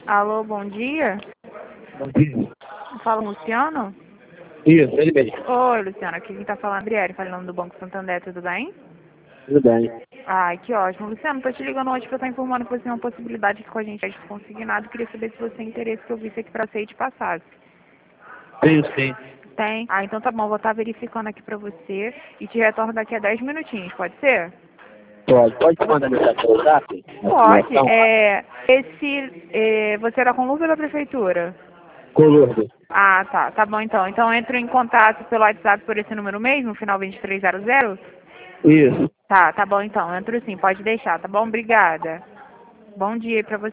Alô, bom dia. Bom dia. Fala, Luciano? Isso, ele mesmo. Oi, Luciano. Aqui quem tá falando é a Adriele, falando do Banco Santander, tudo bem? Tudo bem. Ai, que ótimo. Luciano, tô te ligando hoje pra estar informando que você tem uma possibilidade aqui com a gente de consignado. Queria saber se você tem interesse que eu visse aqui pra você e te passasse. Tenho sim. Tem? Ah, então tá bom. Vou estar verificando aqui pra você e te retorno daqui a 10 minutinhos, pode ser? Pode te mandar mensagem pelo WhatsApp? Pode. Informação? Você era com Luva da Prefeitura? Colordo. Ah, tá. Tá bom então. Então entro em contato pelo WhatsApp por esse número mesmo, final 2300? Isso. Tá bom então. Entro sim, pode deixar, tá bom? Obrigada. Bom dia pra você.